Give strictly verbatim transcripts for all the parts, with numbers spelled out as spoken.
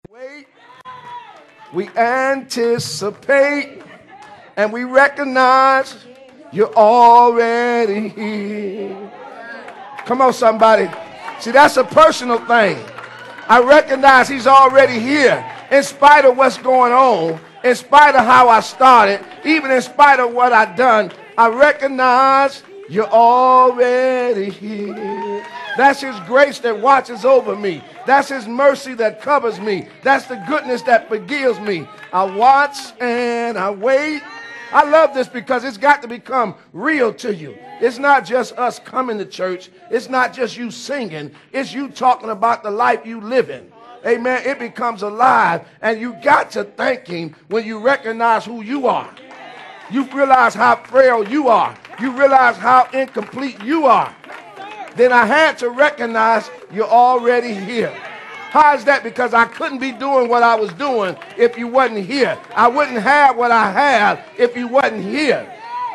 Wait, we anticipate and we recognize you're already here. Come on, somebody. See, that's a personal thing. I recognize he's already here in spite of what's going on, in spite of how I started, even in spite of what I've done. I recognize you're already here. That's his grace that watches over me. That's his mercy that covers me. That's the goodness that forgives me. I watch and I wait. I love this because it's got to become real to you. It's not just us coming to church. It's not just you singing. It's you talking about the life you live in. Amen. It becomes alive. And you got to thank him when you recognize who you are. You realize how frail you are. You realize how incomplete you are. Then I had to recognize you're already here. How is that? Because I couldn't be doing what I was doing if you wasn't here. I wouldn't have what I have if you wasn't here.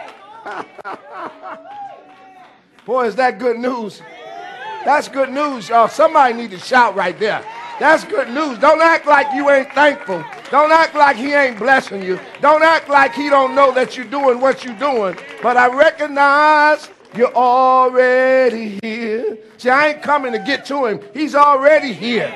Boy, is that good news. That's good news, y'all. Somebody need to shout right there. That's good news. Don't act like you ain't thankful. Don't act like he ain't blessing you. Don't act like he don't know that you're doing what you're doing. But I recognize you're already here. See, I ain't coming to get to him. He's already here.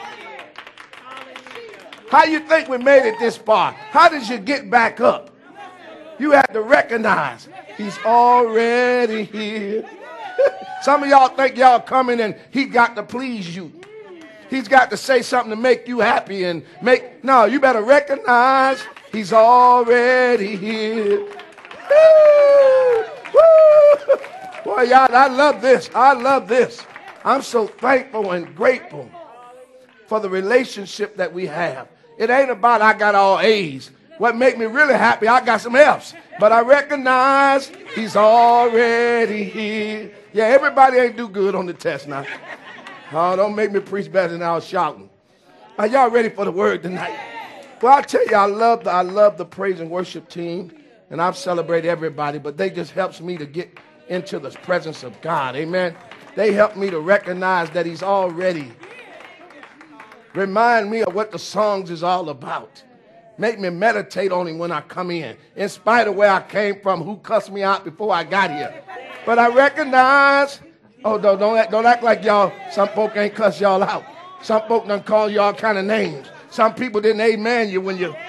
How you think we made it this far? How did you get back up? You had to recognize he's already here. Some of y'all think y'all coming and he got to please you. He's got to say something to make you happy and make... No, you better recognize he's already here. Woo! Woo! Boy, y'all, I love this. I love this. I'm so thankful and grateful for the relationship that we have. It ain't about I got all A's. What make me really happy, I got some F's. But I recognize he's already here. Yeah, everybody ain't do good on the test now. Oh, don't make me preach better than I was shouting. Are y'all ready for the word tonight? Well, I tell you, I love the, I love the praise and worship team. And I've celebrated everybody, but they just helps me to get into the presence of God. Amen. They help me to recognize that he's already. Remind me of what the songs is all about. Make me meditate on him when I come in. In spite of where I came from, who cussed me out before I got here. But I recognize, oh, don't, don't, act, don't act like y'all, some folk ain't cuss y'all out. Some folk done call you all kind of names. Some people didn't amen you when you...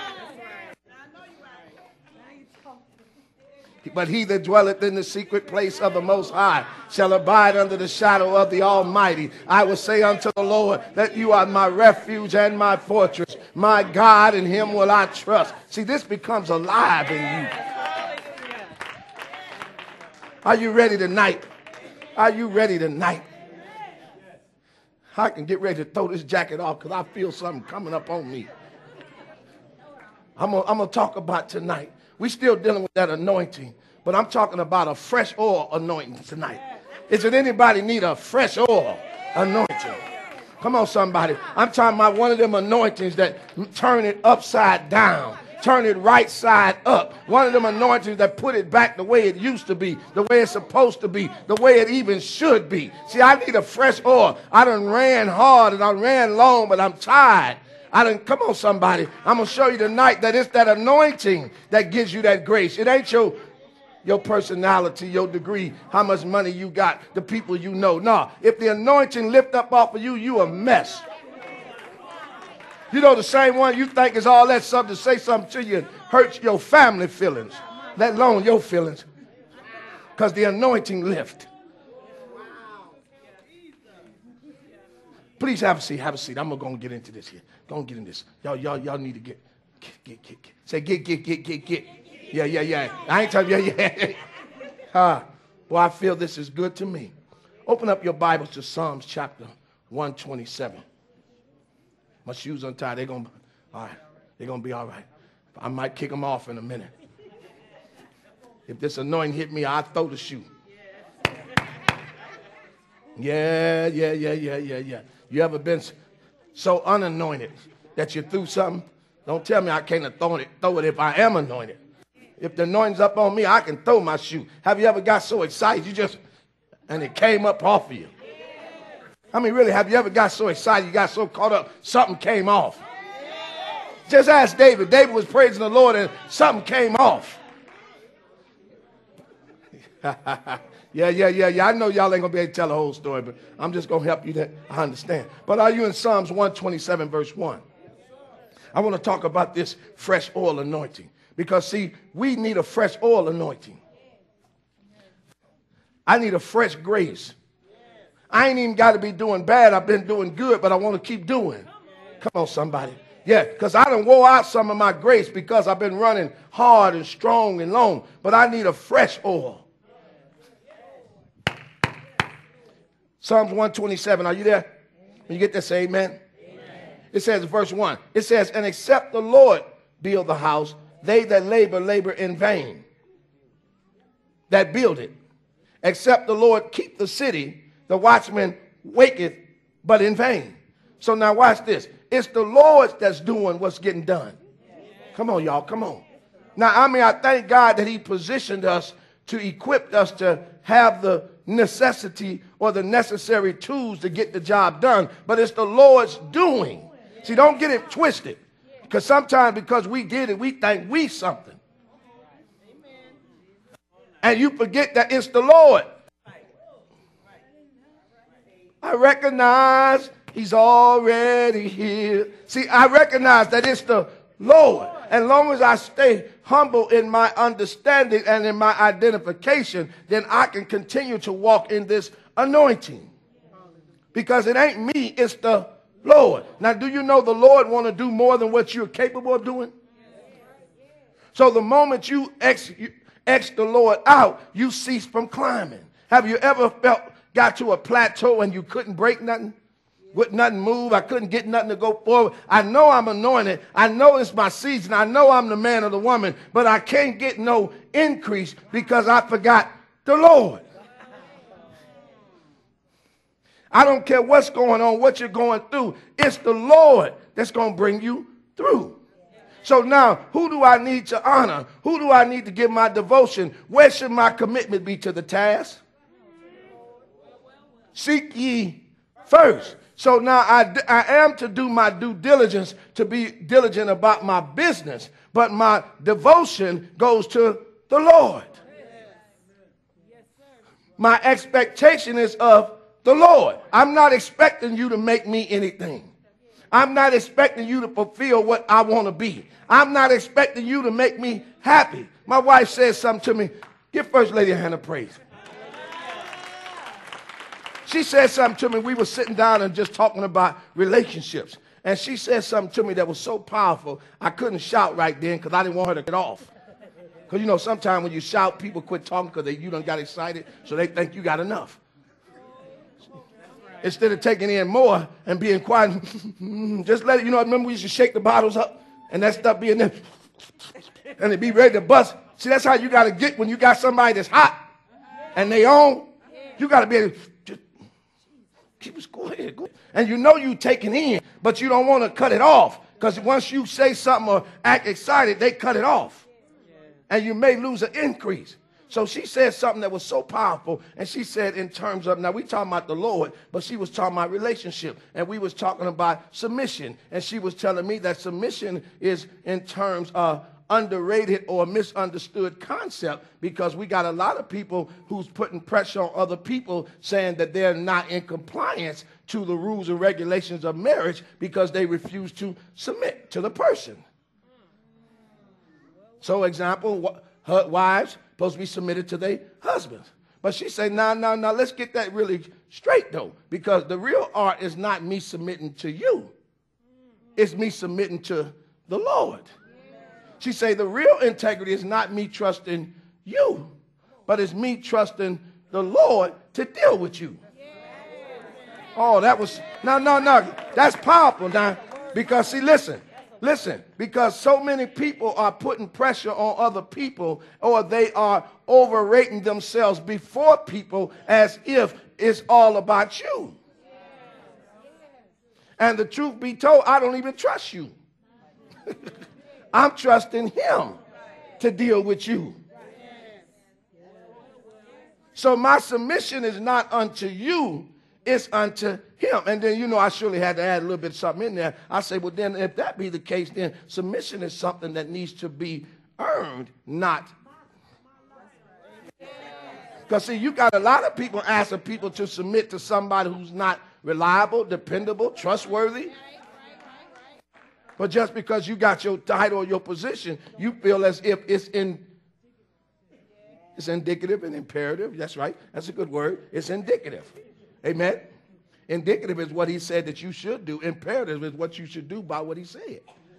But he that dwelleth in the secret place of the Most High shall abide under the shadow of the Almighty. I will say unto the Lord that you are my refuge and my fortress. My God, in him will I trust. See, this becomes alive in you. Are you ready tonight? Are you ready tonight? I can get ready to throw this jacket off because I feel something coming up on me. I'm going to talk about tonight. We're still dealing with that anointing, but I'm talking about a fresh oil anointing tonight. Is it anybody need a fresh oil anointing? Come on, somebody. I'm talking about one of them anointings that turn it upside down, turn it right side up. One of them anointings that put it back the way it used to be, the way it's supposed to be, the way it even should be. See, I need a fresh oil. I done ran hard and I ran long, but I'm tired. I done, come on, somebody. I'm going to show you tonight that it's that anointing that gives you that grace. It ain't your, your personality, your degree, how much money you got, the people you know. No, if the anointing lift up off of you, you a mess. You know, the same one you think is all that stuff to say something to you and hurt your family feelings, let alone your feelings, because the anointing lift. Please have a seat. Have a seat. I'm going to get into this here. Don't get in this. Y'all, y'all, y'all need to get, get, get, get, get. Say get, get, get, get, get. Yeah, yeah, yeah. I ain't telling you, yeah, yeah. Uh, well, I feel this is good to me. Open up your Bibles to Psalms chapter one twenty-seven. My shoes untied. They're going to, all right. They're going to be all right. I might kick them off in a minute. If this anointing hit me, I'll throw the shoe. Yeah, yeah, yeah, yeah, yeah, yeah. You ever been so unanointed that you threw something? Don't tell me I can't throw it, throw it if I am anointed. If the anointing's up on me, I can throw my shoe. Have you ever got so excited you just, and it came up off of you? I mean, really, have you ever got so excited, you got so caught up, something came off? Just ask David. David was praising the Lord and something came off. yeah, yeah, yeah, yeah. I know y'all ain't going to be able to tell the whole story, but I'm just going to help you to understand. But are you in Psalms one twenty-seven, verse one? I want to talk about this fresh oil anointing. Because, see, we need a fresh oil anointing. I need a fresh grace. I ain't even got to be doing bad. I've been doing good, but I want to keep doing. Come on, somebody. Yeah, because I done wore out some of my grace because I've been running hard and strong and long. But I need a fresh oil. Psalms one twenty-seven, are you there? When you get there, say amen. Amen. It says, verse one, it says, and except the Lord build the house, they that labor, labor in vain. That build it. Except the Lord keep the city, the watchman waketh, but in vain. So now watch this. It's the Lord that's doing what's getting done. Come on, y'all. Come on. Now, I mean, I thank God that he positioned us to equip us to have the necessity or the necessary tools to get the job done. But it's the Lord's doing. See, don't get it twisted. Because sometimes because we did it, we think we something. And you forget that it's the Lord. I recognize he's already here. See, I recognize that it's the Lord. As long as I stay humble in my understanding and in my identification, then I can continue to walk in this anointing. Because it ain't me, it's the Lord. Now, do you know the Lord want to do more than what you're capable of doing? So the moment you ex, you ex the Lord out, you cease from climbing. Have you ever felt, got to a plateau and you couldn't break nothing? Would nothing move? I couldn't get nothing to go forward. I know I'm anointed. I know it's my season. I know I'm the man or the woman, but I can't get no increase because I forgot the Lord. I don't care what's going on, what you're going through. It's the Lord that's going to bring you through. So now, who do I need to honor? Who do I need to give my devotion? Where should my commitment be to the task? Seek ye first. So now I, I am to do my due diligence, to be diligent about my business, but my devotion goes to the Lord. My expectation is of the Lord. I'm not expecting you to make me anything. I'm not expecting you to fulfill what I want to be. I'm not expecting you to make me happy. My wife says something to me. Give First Lady a hand of praise. She said something to me. We were sitting down and just talking about relationships. And she said something to me that was so powerful, I couldn't shout right then because I didn't want her to get off. Because, you know, sometimes when you shout, people quit talking because you done got excited, so they think you got enough. Instead of taking in more and being quiet, just let it, you know, remember we used to shake the bottles up and that stuff being there and it be ready to bust. See, that's how you got to get when you got somebody that's hot and they on. You got to be able to just keep us, go ahead, go ahead. And you know you taking in, but you don't want to cut it off because once you say something or act excited, they cut it off. And you may lose an increase. So she said something that was so powerful, and she said in terms of, now we talking about the Lord, but she was talking about relationship, and we was talking about submission, and she was telling me that submission is in terms of underrated or misunderstood concept because we got a lot of people who's putting pressure on other people saying that they're not in compliance to the rules and regulations of marriage because they refuse to submit to the person. So example, wives supposed to be submitted to their husbands. But she said, no, no, no, let's get that really straight, though, because the real art is not me submitting to you. It's me submitting to the Lord. She said, the real integrity is not me trusting you, but it's me trusting the Lord to deal with you. Oh, that was, no, no, no, that's powerful now, because see, listen. Listen, because so many people are putting pressure on other people or they are overrating themselves before people as if it's all about you. And the truth be told, I don't even trust you. I'm trusting him to deal with you. So my submission is not unto you. it's unto him. And then, you know, I surely had to add a little bit of something in there. I say, well, then if that be the case, then submission is something that needs to be earned, not. Because, see, you got a lot of people asking people to submit to somebody who's not reliable, dependable, trustworthy. But just because you got your title or your position, you feel as if it's in, it's indicative and imperative. That's right. That's a good word. It's indicative. Amen. Indicative is what he said that you should do. Imperative is what you should do by what he said.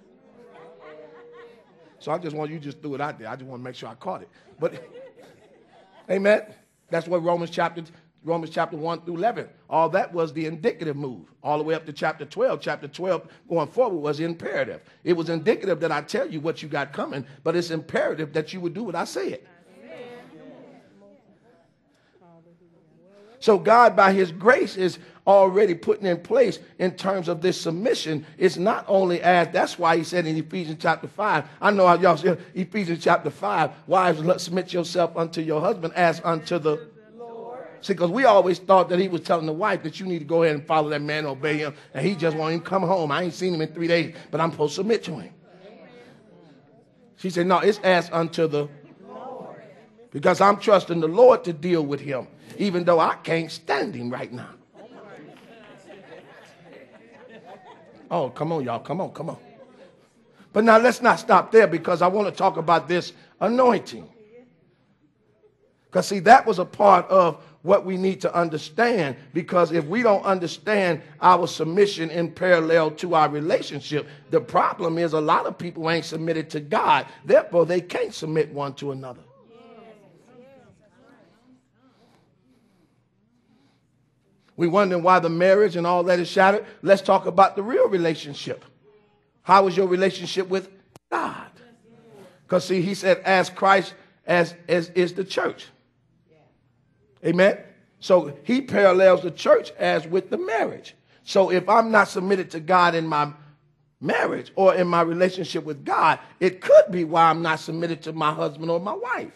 So I just want you to just threw it out there. I just want to make sure I caught it. But, amen. That's what Romans chapter Romans chapter one through eleven. All that was the indicative move. All the way up to chapter twelve. Chapter twelve going forward was imperative. It was indicative that I tell you what you got coming, but it's imperative that you would do what I said. So God, by his grace, is already putting in place in terms of this submission. It's not only as, that's why he said in Ephesians chapter five, I know how y'all say Ephesians chapter five, wives, submit yourself unto your husband as unto the Lord. See, because we always thought that he was telling the wife that you need to go ahead and follow that man, obey him, and he just won't even come home. I ain't seen him in three days, but I'm supposed to submit to him. She said, no, it's as unto the Lord. Because I'm trusting the Lord to deal with him, even though I can't stand him right now. Oh, come on, y'all. Come on, come on. But now let's not stop there, because I want to talk about this anointing. Because, see, that was a part of what we need to understand, because if we don't understand our submission in parallel to our relationship, the problem is a lot of people ain't submitted to God. Therefore, they can't submit one to another. We wondering why the marriage and all that is shattered. Let's talk about the real relationship. How is your relationship with God? Because, see, he said, as Christ as, as is the church. Amen. So he parallels the church as with the marriage. So if I'm not submitted to God in my marriage or in my relationship with God, it could be why I'm not submitted to my husband or my wife.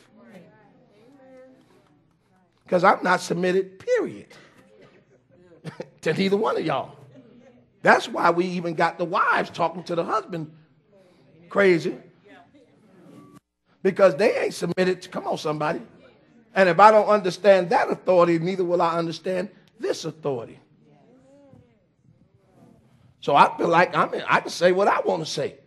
Because I'm not submitted, period. To neither one of y'all. That's why we even got the wives talking to the husband crazy. Because they ain't submitted to, come on somebody. And if I don't understand that authority, neither will I understand this authority. So I feel like I'm in, I can say what I want to say.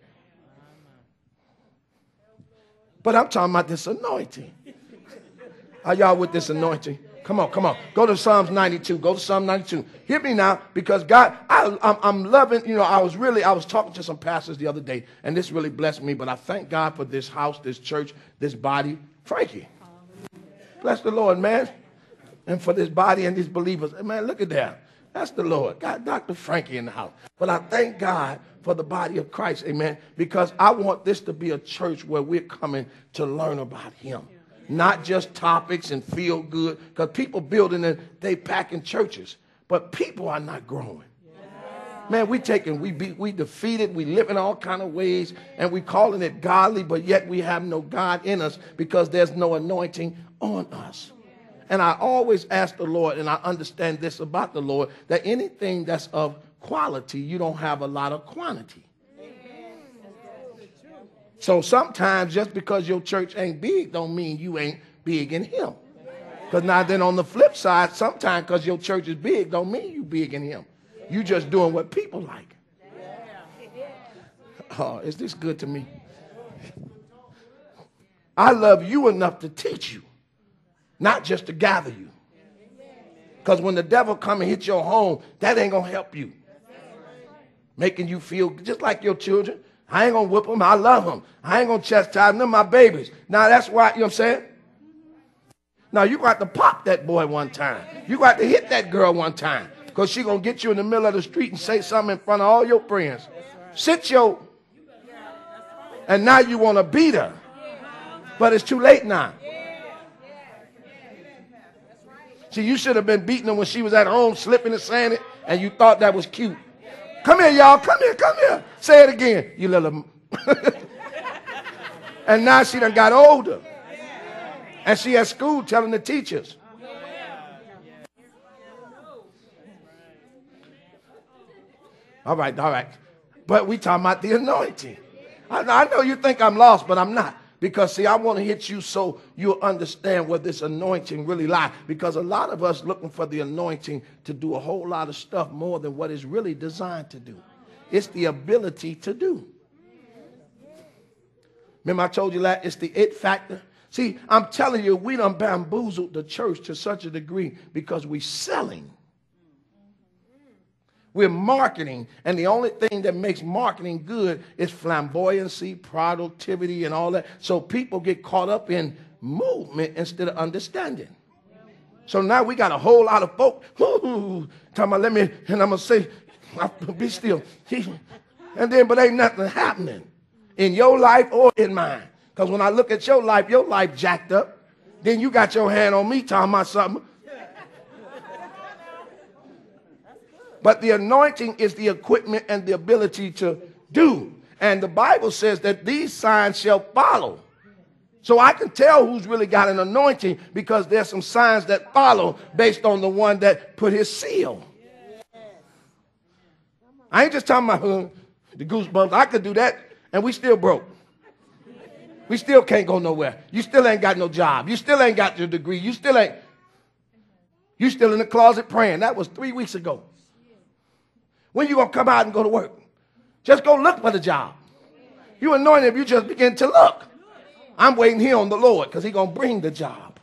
But I'm talking about this anointing. Are y'all with this anointing? Come on, come on. Go to Psalms ninety-two. Go to Psalm ninety-two. Hear me now, because God, I, I'm, I'm loving, you know, I was really, I was talking to some pastors the other day, and this really blessed me, but I thank God for this house, this church, this body. Frankie. Bless the Lord, man. And for this body and these believers. Man, look at that. That's the Lord. Got Doctor Frankie in the house. But I thank God for the body of Christ, amen, because I want this to be a church where we're coming to learn about him. Not just topics and feel good, because people building and they packing churches, but people are not growing. Man, we taking, we be, we defeated, we live in all kind of ways, and we calling it godly, but yet we have no God in us because there's no anointing on us. And I always ask the Lord, and I understand this about the Lord, that anything that's of quality, you don't have a lot of quantity. So sometimes just because your church ain't big don't mean you ain't big in him. Because now then on the flip side, sometimes because your church is big don't mean you big in him. You just doing what people like. Oh, is this good to me? I love you enough to teach you, not just to gather you. Because when the devil come and hit your home, that ain't going to help you. Making you feel just like your children. I ain't going to whip them. I love them. I ain't going to chastise them. They're my babies. Now, that's why, you know what I'm saying? Now, you got to pop that boy one time. You got to hit that girl one time. Because she going to get you in the middle of the street and say something in front of all your friends. Sit your... And now you want to beat her. But it's too late now. See, you should have been beating her when she was at home slipping and saying it, and you thought that was cute. Come here, y'all. Come here. Come here. Say it again. You little... And now she done got older. And she at school telling the teachers. All right, all right. But we talking about the anointing. I, I know you think I'm lost, but I'm not. Because, see, I want to hit you so you'll understand where this anointing really lies. Because a lot of us looking for the anointing to do a whole lot of stuff more than what it's really designed to do. It's the ability to do. Remember I told you that it's the it factor? See, I'm telling you, we done bamboozled the church to such a degree because we're selling. We're marketing, and the only thing that makes marketing good is flamboyancy, productivity, and all that. So people get caught up in movement instead of understanding. So now we got a whole lot of folk, talking about, let me, and I'm going to say, be still. And then, but ain't nothing happening in your life or in mine. Because when I look at your life, your life jacked up. Then you got your hand on me talking about something. But the anointing is the equipment and the ability to do. And the Bible says that these signs shall follow. So I can tell who's really got an anointing because there's some signs that follow based on the one that put his seal. I ain't just talking about uh, the goosebumps. I could do that and we still broke. We still can't go nowhere. You still ain't got no job. You still ain't got your degree. You still ain't. You still in the closet praying. That was three weeks ago. When you going to come out and go to work? Just go look for the job. You anointed if you just begin to look. I'm waiting here on the Lord because he's going to bring the job.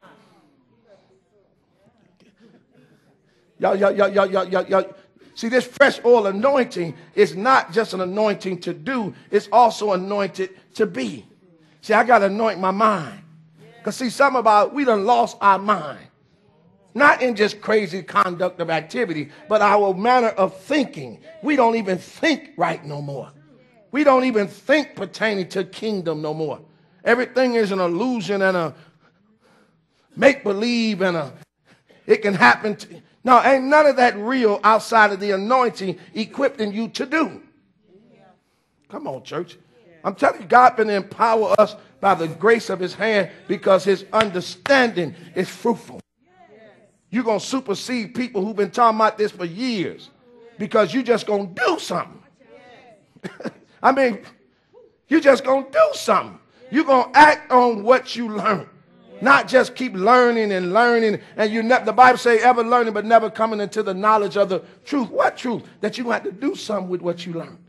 Y'all, y'all, y'all, y'all, y'all, y'all, y'all. See, this fresh oil anointing is not just an anointing to do. It's also anointed to be. See, I got to anoint my mind. Because see, some about we done lost our mind. Not in just crazy conduct of activity, but our manner of thinking. We don't even think right no more. We don't even think pertaining to kingdom no more. Everything is an illusion and a make-believe and a it can happen. To, no, ain't none of that real outside of the anointing equipping you to do. Come on, church. I'm telling you, God been empower us by the grace of his hand because his understanding is fruitful. You're going to supersede people who've been talking about this for years because you just going to do something. I mean, you just going to do something. You're going to act on what you learn. Not just keep learning and learning. And you ne- the Bible say ever learning but never coming into the knowledge of the truth. What truth? That you have to do something with what you learned.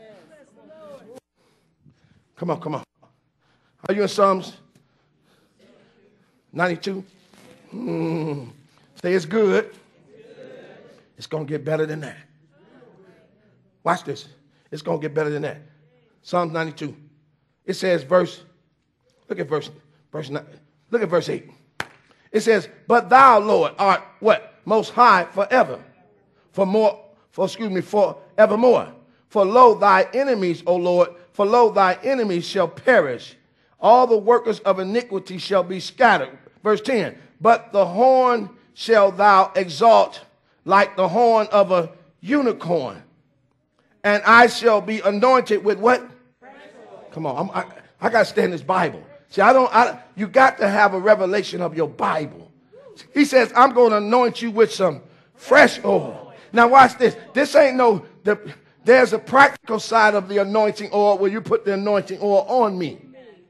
Come on, come on. Are you in Psalms ninety-two? Hmm. Say it's good. It's going to get better than that. Watch this. It's going to get better than that. Psalms ninety-two. It says verse, look at verse, verse nine. Look at verse eight. It says, but thou, Lord, art what? Most high forever. For more, for excuse me, for evermore. For lo, thy enemies, O Lord, for lo, thy enemies shall perish. All the workers of iniquity shall be scattered. Verse ten. But the horn shall thou exalt like the horn of a unicorn. And I shall be anointed with what? Come on, I'm, I, I got to stay in this Bible. See, I don't, I, you got to have a revelation of your Bible. He says, I'm going to anoint you with some fresh oil. Now watch this. This ain't no, the, there's a practical side of the anointing oil where you put the anointing oil on me.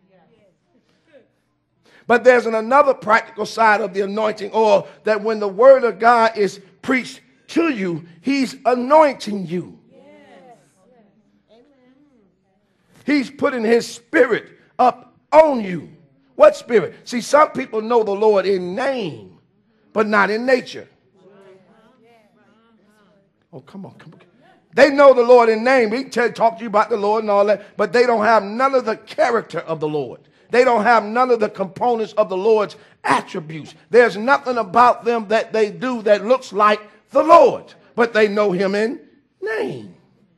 But there's an another practical side of the anointing oil that when the word of God is preached to you, he's anointing you. He's putting his spirit up on you. What spirit? See, some people know the Lord in name, but not in nature. Oh, come on, come on. They know the Lord in name. He can tell, talk to you about the Lord and all that, but they don't have none of the character of the Lord. They don't have none of the components of the Lord's attributes. There's nothing about them that they do that looks like the Lord, but they know him in name.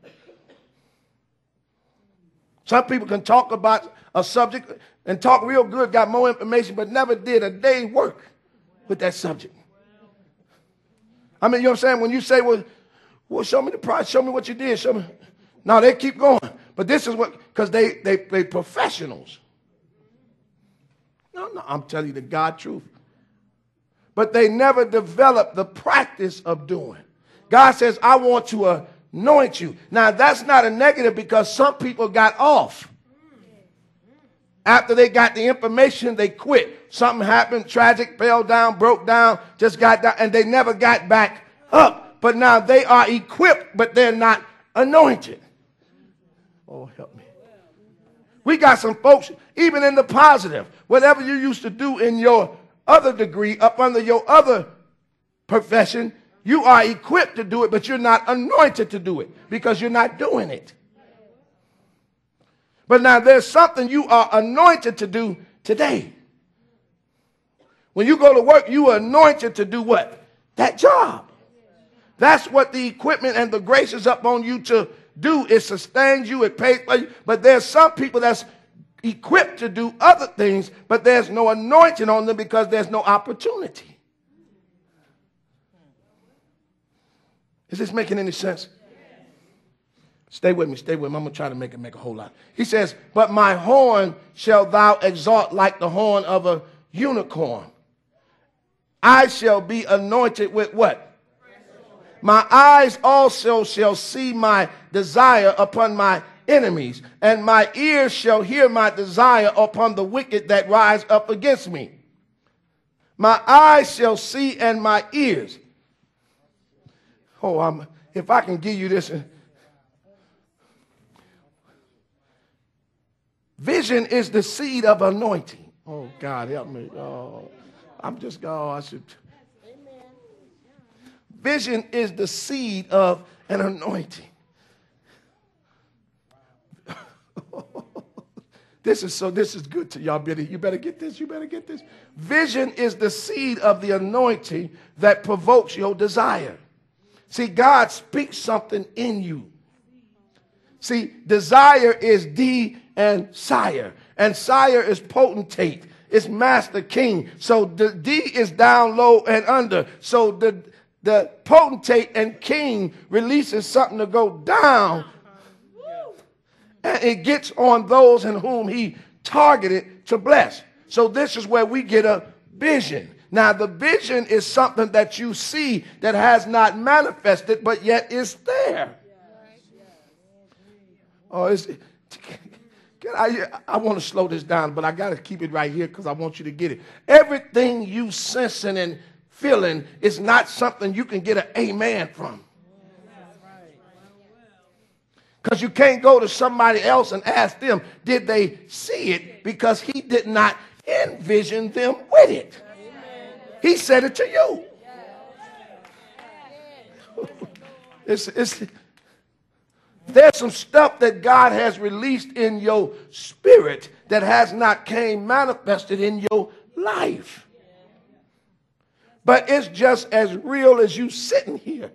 Some people can talk about a subject and talk real good, got more information, but never did a day's work with that subject. I mean, you know what I'm saying? When you say, well, well, show me the prize, show me what you did, show me. No, they keep going. But this is what, because they, they, they professionals. No, no, I'm telling you the God truth. But they never develop the practice of doing. God says, I want to anoint you. Now, that's not a negative because some people got off. After they got the information, they quit. Something happened, tragic, fell down, broke down, just got down, and they never got back up. But now they are equipped, but they're not anointed. Oh, help me. We got some folks, even in the positive, whatever you used to do in your other degree, up under your other profession, you are equipped to do it, but you're not anointed to do it because you're not doing it. But now there's something you are anointed to do today. When you go to work, you are anointed to do what? That job. That's what the equipment and the grace is up on you to do. It sustains you, it pays for you. But there's some people that's equipped to do other things, but there's no anointing on them because there's no opportunity. Is this making any sense? Stay with me, stay with me. I'm going to try to make it make a whole lot. He says, but my horn shall thou exalt like the horn of a unicorn. I shall be anointed with what? My eyes also shall see my desire upon my enemies, and my ears shall hear my desire upon the wicked that rise up against me. My eyes shall see and my ears. Oh, I'm, if I can give you this. Vision is the seed of anointing. Oh, God, help me. Oh, I'm just, oh, I should. Vision is the seed of an anointing. This is so, this is good to y'all. Better, you better get this. You better get this. Vision is the seed of the anointing that provokes your desire. See, God speaks something in you. See, desire is D and sire. And sire is potentate. It's master king. So the D is down, low, and under. So the, the potentate and king releases something to go down. And it gets on those in whom he targeted to bless. So this is where we get a vision. Now, the vision is something that you see that has not manifested, but yet is there. Oh, it's, I, I want to slow this down, but I got to keep it right here because I want you to get it. Everything you sensing and feeling is not something you can get an amen from. Because you can't go to somebody else and ask them, did they see it? Because he did not envision them with it. He said it to you. It's, it's, there's some stuff that God has released in your spirit that has not came manifested in your life. But it's just as real as you sitting here.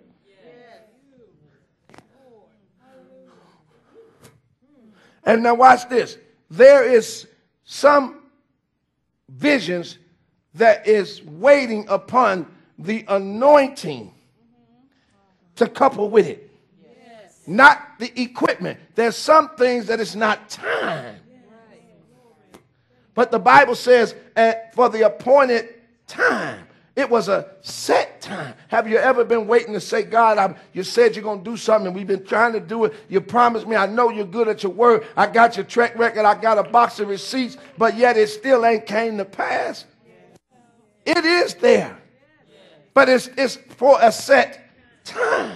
And now watch this. There is some visions that is waiting upon the anointing to couple with it. Yes. Not the equipment. There's some things that it's not time. But the Bible says uh, for the appointed time. It was a set time. Have you ever been waiting to say, God, I'm, you said you're going to do something, and we've been trying to do it. You promised me. I know you're good at your word. I got your track record. I got a box of receipts, but yet it still ain't came to pass. It is there, but it's, it's for a set time.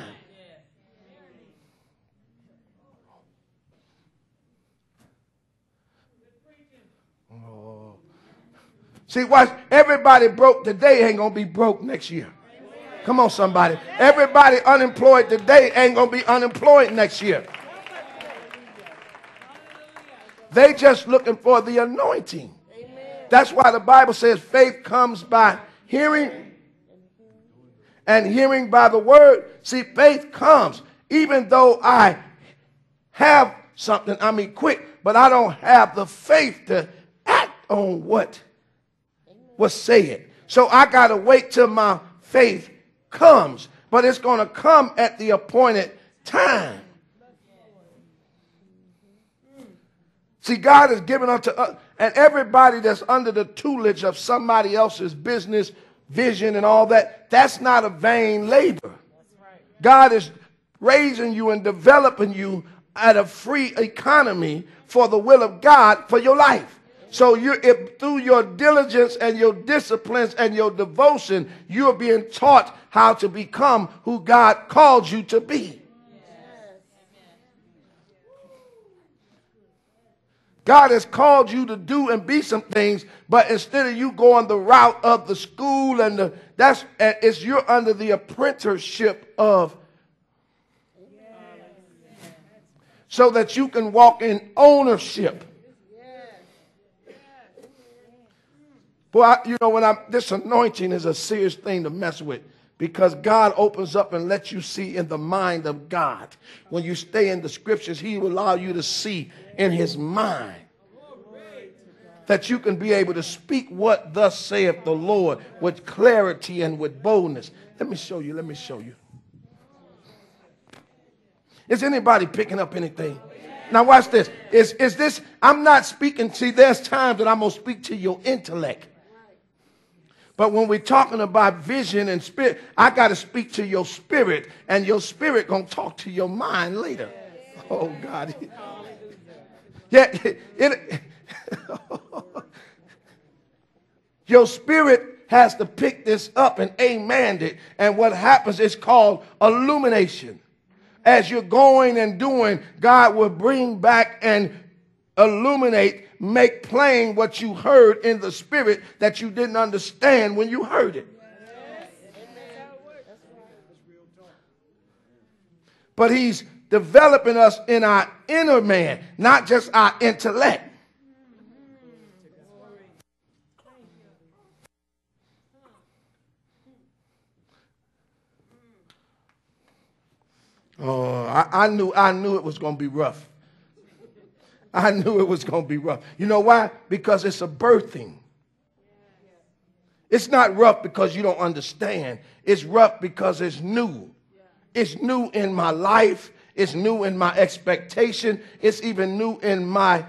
See, watch, everybody broke today ain't going to be broke next year. Come on, somebody. Everybody unemployed today ain't going to be unemployed next year. They just looking for the anointing. That's why the Bible says faith comes by hearing and hearing by the word. See, faith comes even though I have something, I'm equipped, but I don't have the faith to act on what was said. So I got to wait till my faith comes, but it's going to come at the appointed time. See, God has given unto us, and everybody that's under the tutelage of somebody else's business, vision, and all that, that's not a vain labor. God is raising you and developing you at a free economy for the will of God for your life. So you, if through your diligence and your disciplines and your devotion, you're being taught how to become who God called you to be. God has called you to do and be some things, but instead of you going the route of the school and the, that's it's you're under the apprenticeship of, so that you can walk in ownership. Boy, I, you know, when I'm, this anointing is a serious thing to mess with, because God opens up and lets you see in the mind of God. When you stay in the scriptures, he will allow you to see in his mind, that you can be able to speak what thus saith the Lord with clarity and with boldness. Let me show you. Let me show you. Is anybody picking up anything? Now watch this. Is, is this, I'm not speaking, see, there's times that I'm going to speak to your intellect. But when we're talking about vision and spirit, I got to speak to your spirit, and your spirit going to talk to your mind later. Oh, God. Yeah, it, it, your spirit has to pick this up and amen it. And what happens is called illumination. As you're going and doing, God will bring back and illuminate, make plain what you heard in the spirit that you didn't understand when you heard it. But he's developing us in our inner man, not just our intellect. Oh, I, I knew I knew it was going to be rough. I knew it was going to be rough. You know why? Because it's a birthing. It's not rough because you don't understand. It's rough because it's new. It's new in my life. It's new in my expectation. It's even new in my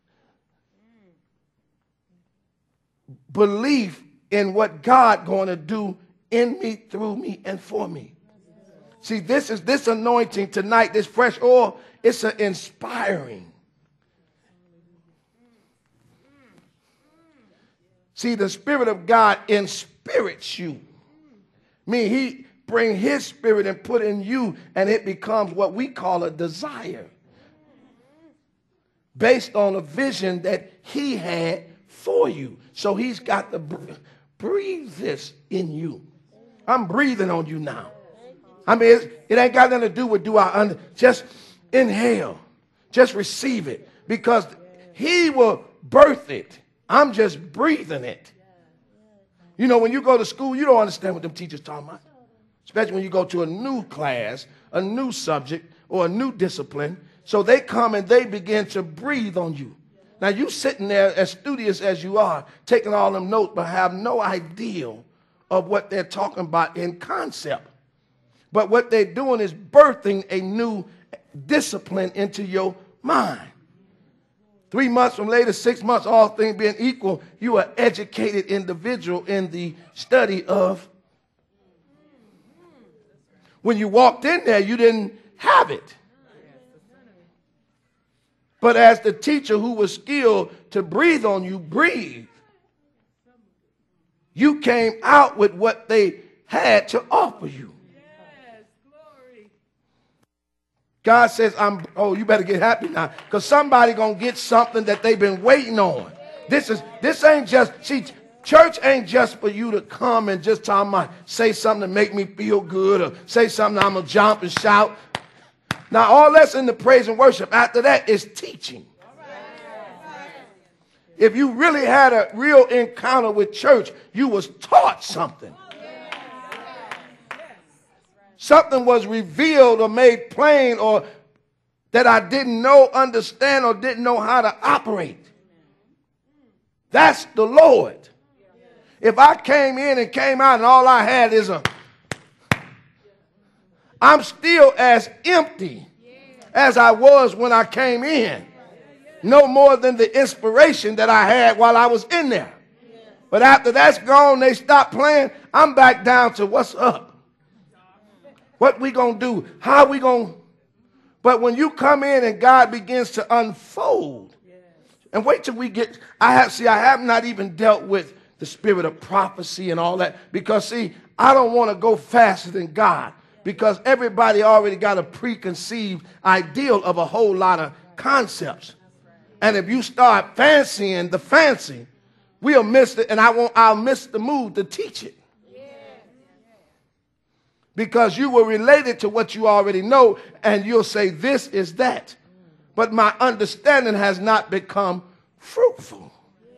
belief in what God going to do in me, through me, and for me. See, this is this anointing tonight, this fresh oil, it's an inspiring. See, the Spirit of God inspirits you. I mean, he bring his spirit and put in you, and it becomes what we call a desire, based on a vision that he had for you. So he's got to breathe this in you. I'm breathing on you now. I mean, it, it ain't got nothing to do with do I under, just inhale, just receive it, because he will birth it. I'm just breathing it. You know, when you go to school, you don't understand what them teachers talking about, especially when you go to a new class, a new subject, or a new discipline. So they come and they begin to breathe on you. Now you sitting there as studious as you are, taking all them notes, but have no idea of what they're talking about in concept. But what they're doing is birthing a new discipline into your mind. Three months from later, six months, all things being equal, you are an educated individual in the study of. When you walked in there, you didn't have it. But as the teacher who was skilled to breathe on you, breathed, you came out with what they had to offer you. God says, I'm, oh, you better get happy now, because somebody going to get something that they've been waiting on. This is, this ain't just, see, church ain't just for you to come and just talk about, say something to make me feel good, or say something I'm going to jump and shout. Now, all that's in the praise and worship. After that is teaching. If you really had a real encounter with church, you was taught something. Something was revealed or made plain, or that I didn't know, understand, or didn't know how to operate. That's the Lord. If I came in and came out and all I had is a, I'm still as empty as I was when I came in. No more than the inspiration that I had while I was in there. But after that's gone, they stop playing, I'm back down to what's up. What we going to do? How we going to? But when you come in and God begins to unfold, and wait till we get, I have, see, I have not even dealt with the spirit of prophecy and all that, because see, I don't want to go faster than God, because everybody already got a preconceived ideal of a whole lot of concepts. And if you start fancying the fancy, we'll miss it, and I won't, I'll miss the mood to teach it. Because you will relate it to what you already know, and you'll say, this is that. But my understanding has not become fruitful.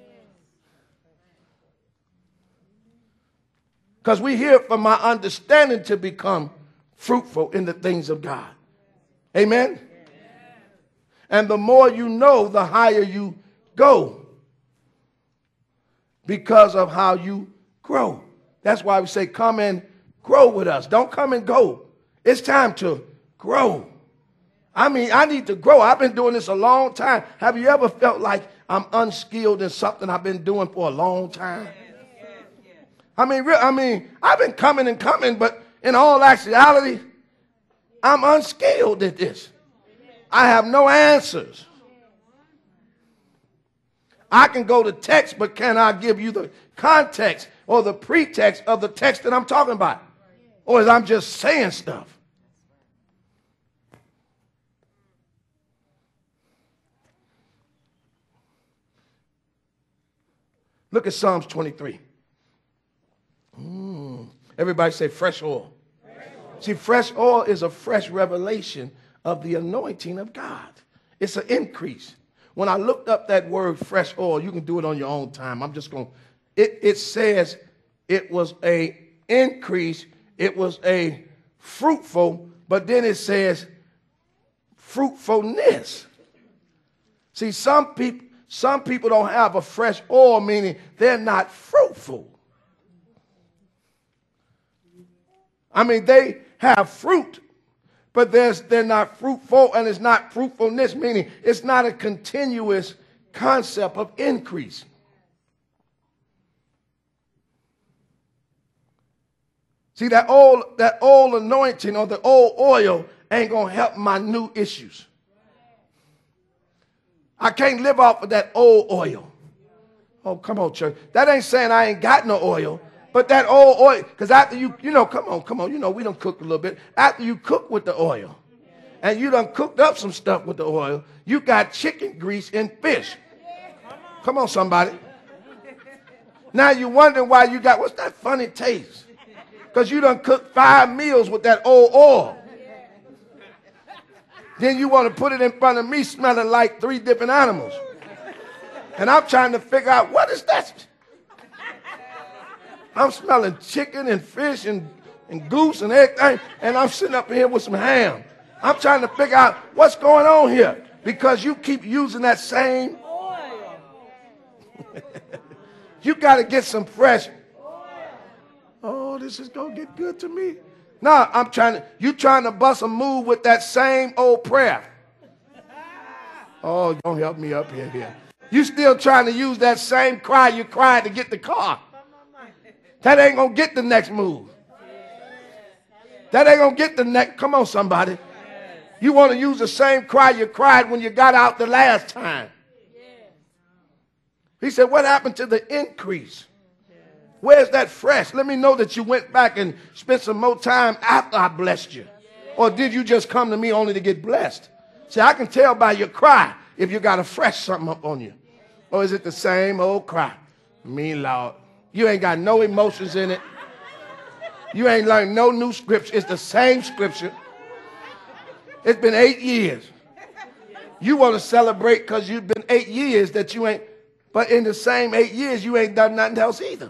Because we hear from my understanding to become fruitful in the things of God. Amen? And the more you know, the higher you go. Because of how you grow. That's why we say, come and grow with us. Don't come and go. It's time to grow. I mean, I need to grow. I've been doing this a long time. Have you ever felt like I'm unskilled in something I've been doing for a long time? I mean, I mean, I've been coming and coming, but in all actuality, I'm unskilled at this. I have no answers. I can go to text, but can I give you the context or the pretext of the text that I'm talking about? Or is I'm just saying stuff? Look at Psalms twenty-three. Mm. Everybody say fresh oil. fresh oil. See, fresh oil is a fresh revelation of the anointing of God. It's an increase. When I looked up that word fresh oil, you can do it on your own time. I'm just going to, it, it says it was a increase. It was a fruitful, but then it says fruitfulness. See, some people, some people don't have a fresh oil, meaning they're not fruitful. I mean, they have fruit, but there's, they're not fruitful, and it's not fruitfulness, meaning it's not a continuous concept of increase. See, that old, that old anointing or the old oil ain't going to help my new issues. I can't live off of that old oil. Oh, come on, church. That ain't saying I ain't got no oil. But that old oil, because after you, you know, come on, come on, you know, we done cooked a little bit. After you cook with the oil, and you done cooked up some stuff with the oil, you got chicken grease and fish. Come on, somebody. Now you wondering why you got, what's that funny taste? Because you done cooked five meals with that old oil. Then you want to put it in front of me smelling like three different animals. And I'm trying to figure out, what is that? I'm smelling chicken and fish and, and goose and everything, and I'm sitting up here with some ham. I'm trying to figure out what's going on here, because you keep using that same oil. You got to get some fresh. Oh, this is going to get good to me. No, I'm trying to, you trying to bust a move with that same old prayer. Oh, don't help me up here. here. You still trying to use that same cry you cried to get the car. That ain't going to get the next move. That ain't going to get the next. Come on, somebody. You want to use the same cry you cried when you got out the last time. He said, what happened to the increase? Where's that fresh? Let me know that you went back and spent some more time after I blessed you. Or did you just come to me only to get blessed? See, I can tell by your cry if you got a fresh something up on you. Or is it the same old cry? Me, Lord. You ain't got no emotions in it. You ain't learned no new scripture. It's the same scripture. It's been eight years. You want to celebrate because you've been eight years that you ain't, but in the same eight years, you ain't done nothing else either.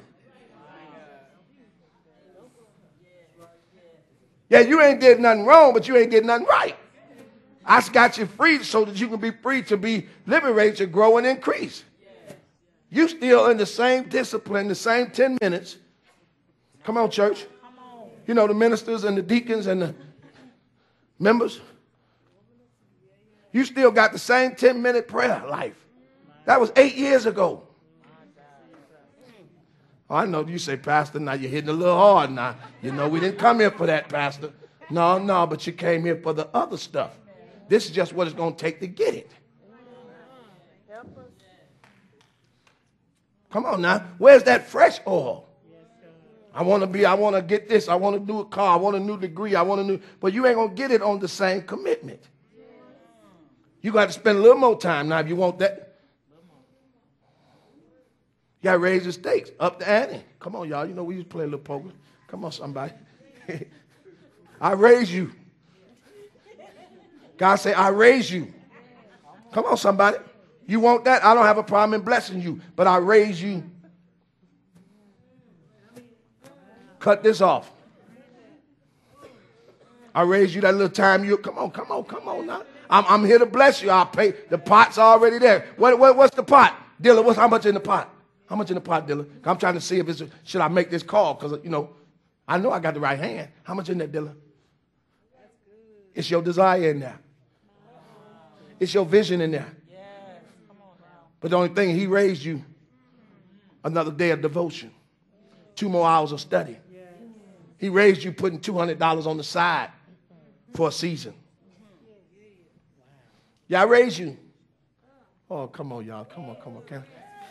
Yeah, you ain't did nothing wrong, but you ain't did nothing right. I got you free so that you can be free to be liberated, to grow and increase. You still in the same discipline, the same ten minutes. Come on, church. You know, the ministers and the deacons and the members. You still got the same ten minute prayer life. That was eight years ago. Oh, I know you say, Pastor, now you're hitting a little hard now. You know, we didn't come here for that, Pastor. No, no, but you came here for the other stuff. This is just what it's going to take to get it. Come on now. Where's that fresh oil? I want to be, I want to get this. I want to do a car. I want a new degree. I want a new, but you ain't going to get it on the same commitment. You got to spend a little more time now if you want that. You got to raise the stakes, up the ante. Come on, y'all. You know, we used to play a little poker. Come on, somebody. I raise you. God say, I raise you. Come on, somebody. You want that? I don't have a problem in blessing you, but I raise you. Cut this off. I raise you that little time. You come on, come on, come on now. I'm, I'm here to bless you. I'll pay. The pot's already there. What, what, what's the pot? Dilla, what's, how much in the pot? How much in the pot, Dilla? I'm trying to see if it's, a, should I make this call? Because, you know, I know I got the right hand. How much in there, Dilla? It's your desire in there. It's your vision in there. But the only thing, he raised you another day of devotion. Two more hours of study. He raised you putting two hundred dollars on the side for a season. Yeah, I raised you. Oh, come on, y'all. Come on, come on. Come on.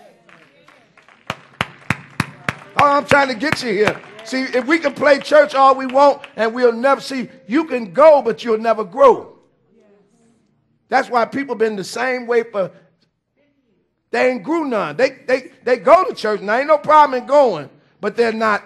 Oh, I'm trying to get you here. See, if we can play church all we want and we'll never see, you can go, but you'll never grow. That's why people been the same way for, they ain't grew none. They, they, they go to church and there ain't no problem in going, but they're not.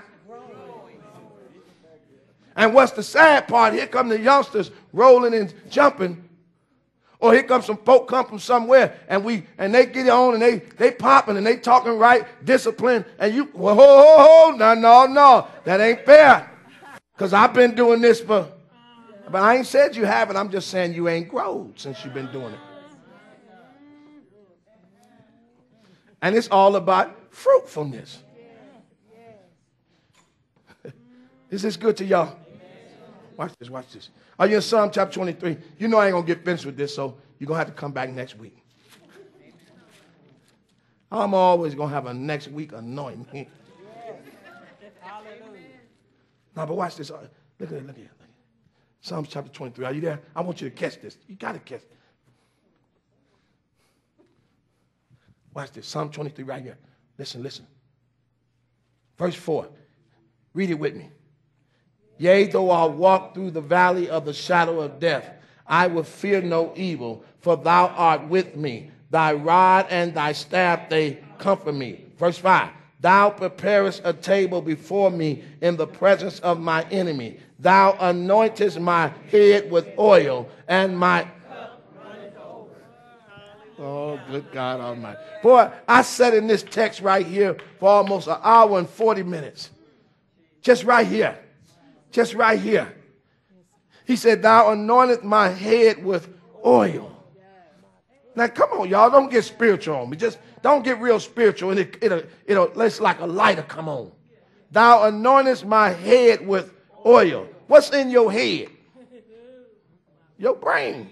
And what's the sad part? Here come the youngsters rolling and jumping. Or here comes some folk come from somewhere and we and they get on and they they popping and they talking right, discipline, and you whoa, ho, ho, ho, no, no, no, that ain't fair. Because I've been doing this for, but I ain't said you haven't. I'm just saying you ain't grown since you've been doing it. And it's all about fruitfulness. Is this good to y'all? Watch this, watch this. Are you in Psalm chapter twenty-three? You know I ain't going to get finished with this, so you're going to have to come back next week. I'm always going to have a next week anointing. No, but watch this. Look at it, look at it. Look at it. Psalm chapter twenty-three. Are you there? I want you to catch this. You got to catch it. Watch this. Psalm twenty-three right here. Listen, listen. Verse four. Read it with me. Yea, though I walk through the valley of the shadow of death, I will fear no evil, for thou art with me. Thy rod and thy staff, they comfort me. Verse five. Thou preparest a table before me in the presence of my enemy. Thou anointest my head with oil, and my oh, good God Almighty. Boy, I sat in this text right here for almost an hour and forty minutes. Just right here. Just right here. He said, thou anointest my head with oil. Now, come on, y'all. Don't get spiritual on me. Just don't get real spiritual. And it, it'll, it'll, let's like a lighter come on. Thou anointest my head with oil. What's in your head? Your brain.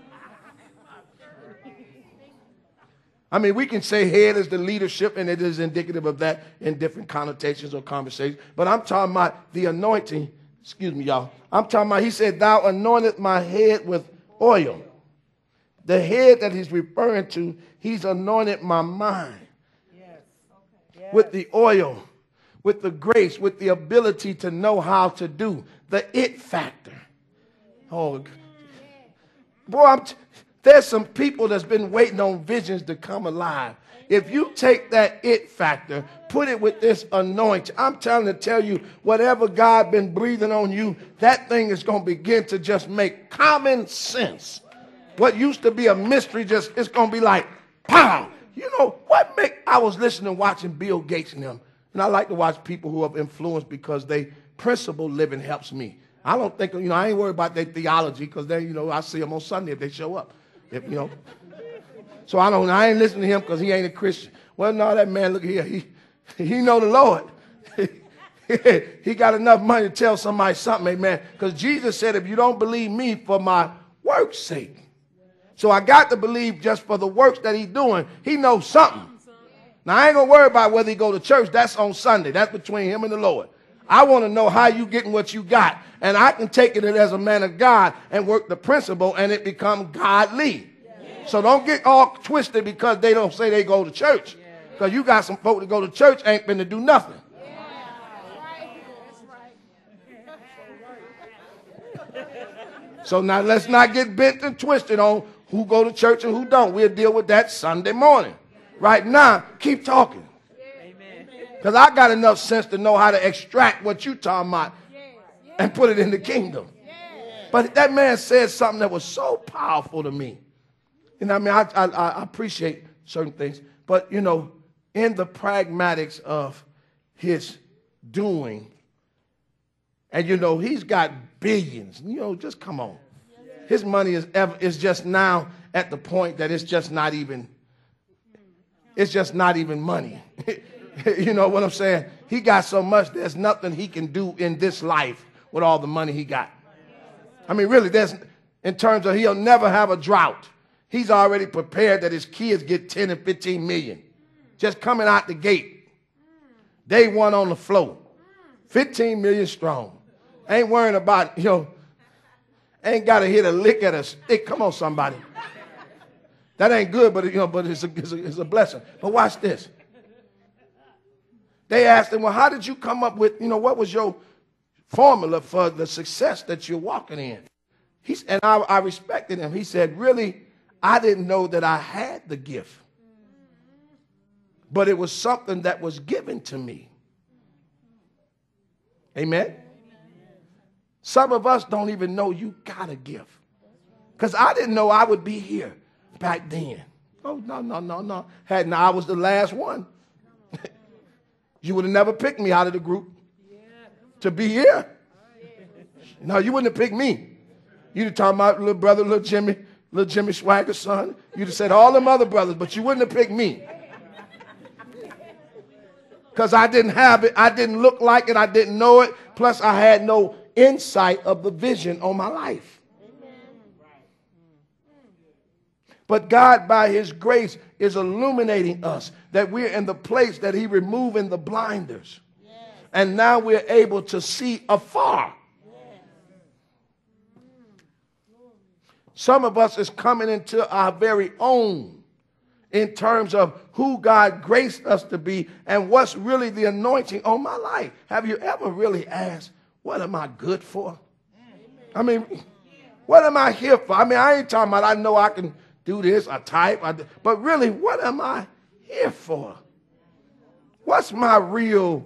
I mean, we can say head is the leadership, and it is indicative of that in different connotations or conversations. But I'm talking about the anointing. Excuse me, y'all. I'm talking about, he said, thou anointed my head with oil. The head that he's referring to, he's anointed my mind. Yes. Okay. Yes. With the oil, with the grace, with the ability to know how to do. The it factor. Oh, boy, I'm t- there's some people that's been waiting on visions to come alive. If you take that it factor, put it with this anointing, I'm telling to tell you, whatever God been breathing on you, that thing is going to begin to just make common sense. What used to be a mystery, just it's going to be like, pow. You know, what make, I was listening, watching Bill Gates and them, and I like to watch people who have influence because they principle living helps me. I don't think, you know, I ain't worried about their theology because they, you know, I see them on Sunday if they show up. If, you know, so I don't. I ain't listening to him because he ain't a Christian. Well, no, that man, look here. He he know the Lord. He got enough money to tell somebody something, amen. Because Jesus said, if you don't believe me for my work's sake. So I got to believe just for the works that he's doing. He knows something. Now, I ain't going to worry about whether he go to church. That's on Sunday. That's between him and the Lord. I want to know how you getting what you got. And I can take it as a man of God and work the principle and it become godly. Yeah. So don't get all twisted because they don't say they go to church. Because you got some folk that go to church ain't been to do nothing. So now let's not get bent and twisted on who go to church and who don't. We'll deal with that Sunday morning. Right now, keep talking. Because I got enough sense to know how to extract what you talking about and put it in the kingdom. But that man said something that was so powerful to me. And I mean, I, I, I appreciate certain things. But, you know, in the pragmatics of his doing, and, you know, he's got billions. You know, just come on. His money is ever, is just now at the point that it's just not even, it's just not even money. You know what I'm saying? He got so much, there's nothing he can do in this life with all the money he got. I mean, really, there's, in terms of he'll never have a drought. He's already prepared that his kids get ten and fifteen million. Just coming out the gate. Day one on the floor. fifteen million strong. Ain't worrying about, you know, ain't got to hit a lick at a stick. Come on, somebody. That ain't good, but, you know, but it's a, it's, a, it's a blessing. But watch this. They asked him, well, how did you come up with, you know, what was your formula for the success that you're walking in? He's, and I, I respected him. He said, really, I didn't know that I had the gift. But it was something that was given to me. Amen? Some of us don't even know you got a gift. Because I didn't know I would be here back then. Oh, no, no, no, no. Hadn't I was the last one. You would have never picked me out of the group to be here. No, you wouldn't have picked me. You'd have talked about little brother, little Jimmy, little Jimmy Swagger's son. You'd have said all them other brothers, but you wouldn't have picked me. Because I didn't have it. I didn't look like it. I didn't know it. Plus, I had no insight of the vision on my life. But God, by his grace, is illuminating us that we're in the place that he removing the blinders. Yes. And now we're able to see afar. Yes. Some of us is coming into our very own in terms of who God graced us to be and what's really the anointing on my life. Have you ever really asked, what am I good for? I mean, what am I here for? I mean, I ain't talking about I know I can do this, I type, I do, but really, what am I here for? What's my real?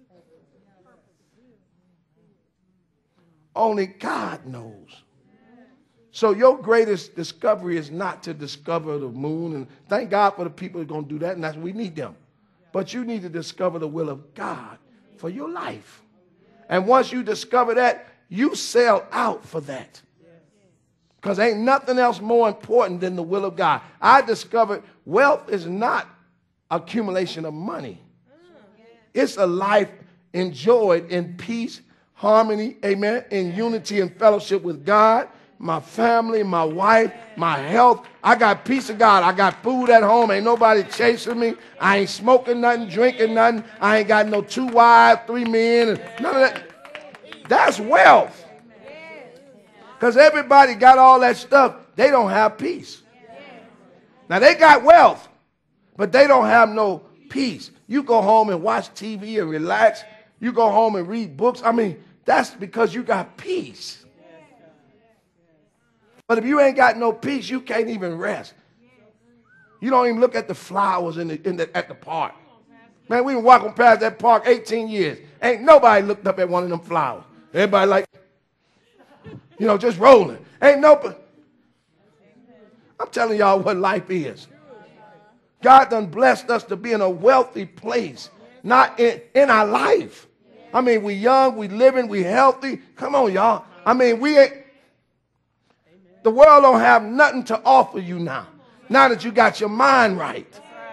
Only God knows. So your greatest discovery is not to discover the moon, and thank God for the people who are going to do that, and that's we need them. But you need to discover the will of God for your life. And once you discover that, you sell out for that. Because ain't nothing else more important than the will of God. I discovered wealth is not accumulation of money. It's a life enjoyed in peace, harmony, amen, in unity and fellowship with God, my family, my wife, my health. I got peace of God. I got food at home. Ain't nobody chasing me. I ain't smoking nothing, drinking nothing. I ain't got no two wives, three men, and none of that. That's wealth. Because everybody got all that stuff. They don't have peace. Now, they got wealth, but they don't have no peace. You go home and watch T V and relax. You go home and read books. I mean, that's because you got peace. But if you ain't got no peace, you can't even rest. You don't even look at the flowers in the, in the, at the park. Man, we've been walking past that park eighteen years. Ain't nobody looked up at one of them flowers. Everybody like, you know, just rolling. Ain't no. I'm telling y'all what life is. God done blessed us to be in a wealthy place, not in, in our life. I mean, we young, we living, we healthy. Come on, y'all. I mean, we ain't. The world don't have nothing to offer you now. Now that you got your mind right.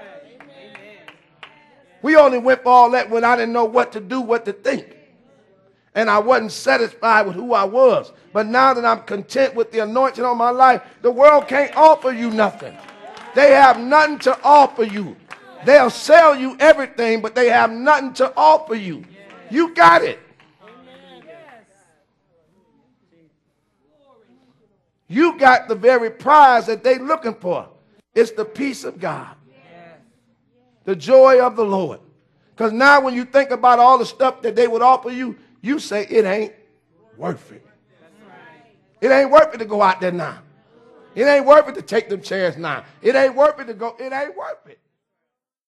We only went for all that when I didn't know what to do, what to think. And I wasn't satisfied with who I was. But now that I'm content with the anointing on my life, the world can't offer you nothing. They have nothing to offer you. They'll sell you everything, but they have nothing to offer you. You got it. you got the very prize that they're looking for. It's the peace of God, the joy of the Lord. Because now when you think about all the stuff that they would offer you, you say it ain't worth it. It ain't worth it to go out there now. It ain't worth it to take them chairs now. It ain't worth it to go. It ain't worth it.